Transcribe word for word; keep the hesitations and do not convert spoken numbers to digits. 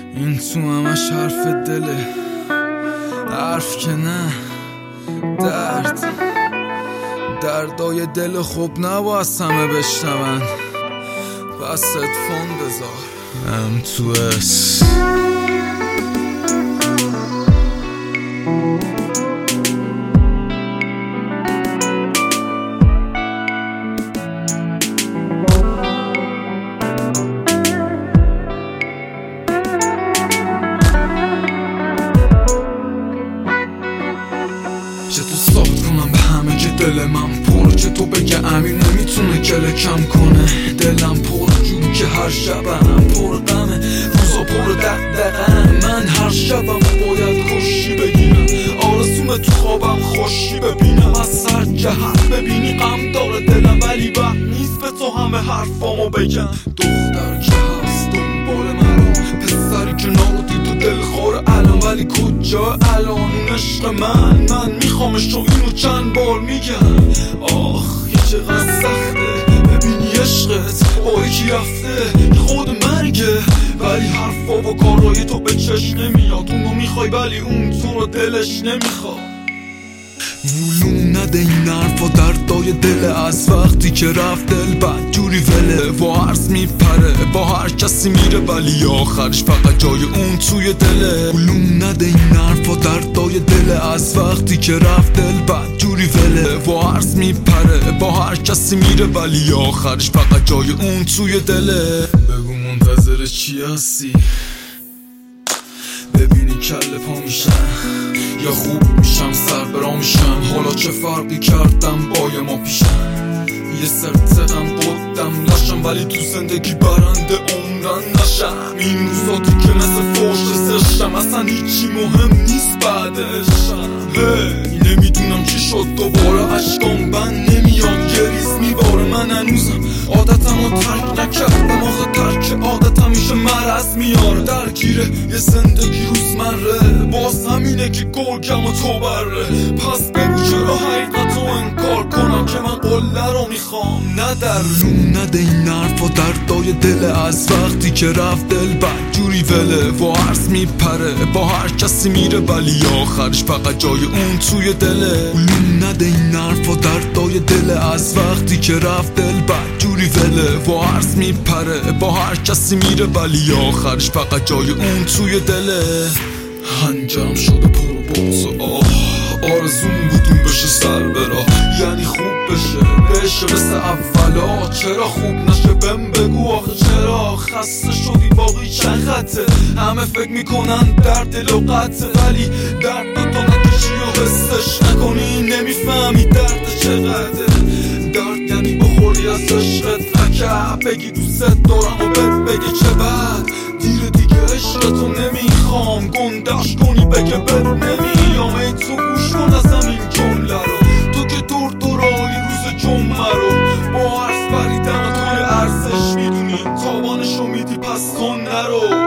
این تو همش حرف دله، حرف که نه درد. دردای دل خوب نباید همه بشنون، پس هدفون بذار. ام تو اس چه تو ساخت کنم به همه که دل من پر، چه تو بگه امیر نمیتونه گله کم کنه. دلم پر جون که هر شبم پر غمه، روزا پر دقدقم. من هر شبم باید خوشی بگیرم، آرزومه تو خوابم خوشی ببینم. از سر جهت ببینی غم داره دلم، ولی وقت نیست به تو همه حرفامو بگم. دختر که هست دنبال من، پسری که نارو دید و دل خوره الان، ولی کجا الان اون عشق من؟ من میخوامش و اینو چند بار میگم. آخ یه چقدر سخته ببینی عشقت با یکی رفته، خود مرگه ولی حرفا و کارای تو به چشم نمیاد. اونو میخوای ولی اون تو رو دلش نمیخواد. ولوم نده این حرفا دردای دل، از وقتی که رفت دل بد جوری وله. با عرض میپره با هر کسی میره، ولی آخرش فقط جای اون توی دله. ولوم نده این حرفا دردای دل، از وقتی که رفت دل بد جوری وله. با عرض میپره با هر کسی میره، ولی آخرش فقط جای اون توی دله. بگو منتظر چی هستی؟ ببینی کله پا میشم یا خوب میشم سر برا میشم. حالا چه فرقی کردم با یه ما پیشم؟ یه سرتقم بودم لشم، ولی تو زندگی برنده عمرن نشم. این روزاتی که مثل فوش زشتم، اصلا هیچی مهم نیست بعدشم. هی نمیدونم چی شد دوباره عشقام بند نمیاد، گریز میباره. من هنوزم عادتم رو ترک نکردم، آخه ترک عادت همیشه مرض میاره. درگیره یه زندگی روزمره، باز همینه که گرگم و تو بره. پس بگو چرا حقیقت رو انکار کنم که من قله رو میخوام نه در روم. نده این حرفا دردای دل، از وقتی که رفت دل بد جوری وله. با عرض میپره با هر کسی میره، ولی آخرش فقط جای اون توی دله. ولوم نده این حرفا دردای دل، از وقتی که رفت دل بد جوری وله. با عرض میپره با هر کسی میره، ولی آخرش فقط جای اون توی دله. هنجم شده پر و بغض و آه، آرزوم بودون بشه سر برا، یعنی خوب بشه بشه مثل اولا. چرا خوب نشه بهم بگو آخه چرا؟ خسته شدی باقی چند خطه، همه فکر میکنن درد لغته، ولی درد تو نکشی و حسش نکنی نمیفهمی درد چقدره. درد یعنی بخوری از عشقت رکب، بگی دوست دارم و بهت بگه چه بد. دیر دیگه عشقتو نمیخوام، گندش کنی بگه بهت نمیام. ای تو گوش کن از همین جمله رو، تو که دور دورایی روز جمعه رو با عرض بریدن توی ارزش میدونی، تاوانشو میدی پس کن نرو.